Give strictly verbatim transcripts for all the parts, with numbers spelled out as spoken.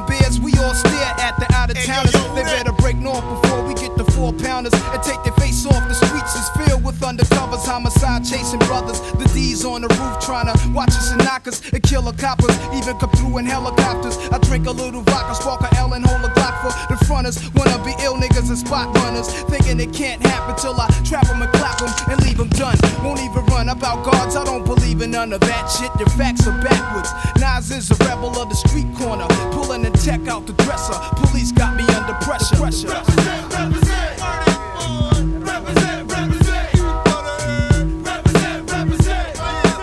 bears, we all stare at the out-of-towners. They better break north before we get the four pounders and take their face off. The streets is filled with undercovers, homicide chasing brothers. The D's on the roof trying to watch us and knock us and kill the coppers, even come through in helicopters. I drink a little vodka, spark a L and hold a Glock for the fronters. Wanna be ill niggas and spot runners, thinking it can't happen till I trap them and clap them and leave them done. Won't even run about guards, I don't believe in none of that shit. Your facts are backwards. Nas is a rebel of the street corner, pulling the tech out the dresser. Police got me under pressure. pressure. Represent, represent, represent, represent, represent, represent,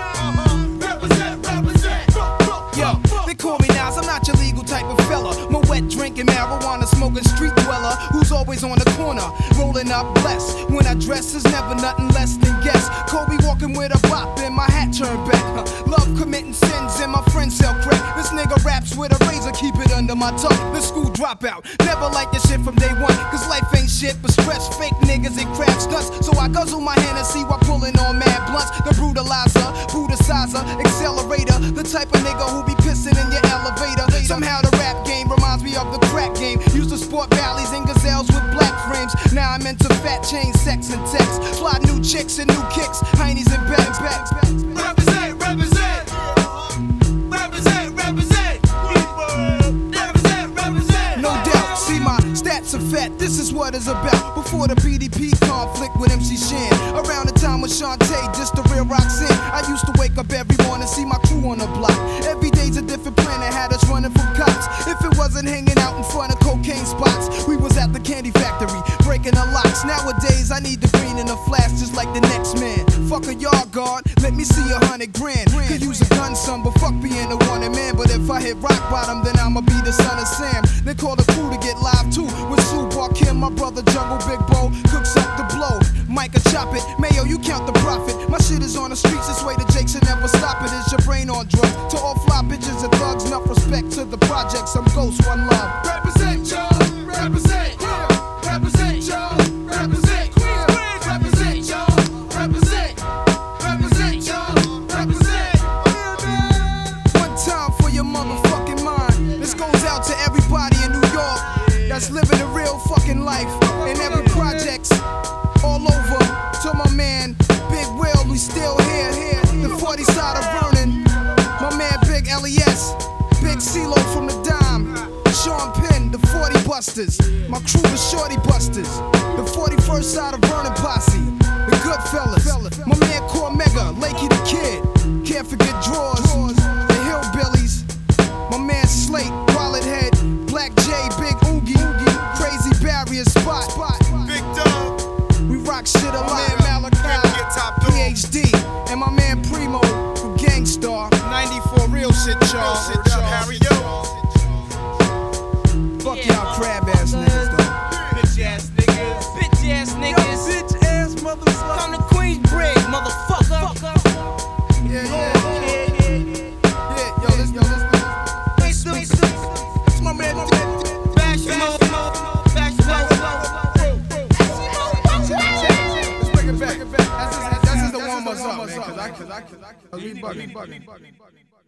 represent, represent. Yo, they call me Nas, I'm not your legal type of fella. My wet drinking, marijuana smoking street dweller who's always on the corner, rolling up blessed. When I dress is never nothing less than guess. Kobe walking with a bop and my hat turned back. Huh. Love committing sins and my friends sell crack. This nigga raps with a razor, keep it under my tongue. The school dropout, never like this shit from day one. Cause life ain't shit but stress, fake niggas and crab stunts. So I guzzle my Hennessy while pulling on mad blunts. The brutalizer, brutalizer, accelerator. The type of nigga who be pissing in your elevator. Somehow the rap game reminds me of the crack game. Used to sport valleys and gazelles with black frames. Now I'm into fat chains, sex and text. Fly new chicks and new kicks, heinies and bags, bags, bags. Represent, represent, represent, represent, represent, represent. No doubt, see my stats are fat, this is what it's about. Before the B D P conflict with M C Shan, around the time with Shantae, just the real Roxanne. I used to wake up every morning, see my crew on the block. Every day's a different planet, had us running from cops. If it wasn't hanging out in front of cocaine spots, we was at the candy factory, breaking the locks. Nowadays, I need the green in a flash, just like the next man. Fuck a yard guard, let me see a hundred grand. Could use a gun, son, but fuck being a wanted man. But if I hit rock bottom, then I'ma be the son of Sam. They call the crew to get live too, with Sue Kim, my brother Jungle Big Bo, cooks up the blow. Micah chop it, Mayo, you count the profit. My shit is on the streets, this way the Jakes should never stop it. Is your brain on drugs? To all fly bitches and thugs, enough respect to the projects. I'm Ghost, one love. Represent, y'all, represent, represent, y'all, represent, represent, y'all, represent, represent, y'all, represent. One time for your motherfucking mind. This goes out to everybody in New York that's living a real fucking life in every projects all over. To my man Big Will, we still here, here. The forty side of Vernon. My man Big L E S, Big CeeLo from the Dime, Sean Penn, the forty Busters. My crew, the Shorty Busters. The forty-first side of Vernon Posse, the Goodfellas. My man Cormega, Lakey the Kid. Can't forget Drawers, the Hillbillies. My man Slate, Wallet Head, Black J, Big Oogie, Crazy Barrier Spot. Big Dub, We rock shit a lot. Malachi, P H D, and my man Primo from Gangstar. ninety-four real shit, y'all. Harry Yo. Fuck y'all crab ass niggas, though. Bitch ass niggas. Bitch ass niggas. Bitch ass motherfucker. Come to Queensbridge, motherfucker. Yeah, yeah, yeah. Yeah, yo, this, yo, this, this, this, this, this, my man. Bash him up, bash him up. Let's bring it back. That's just, that's just the warm us up, man. Cause I, cause I, cause I, cause we bugging, bugging, bugging, bugging.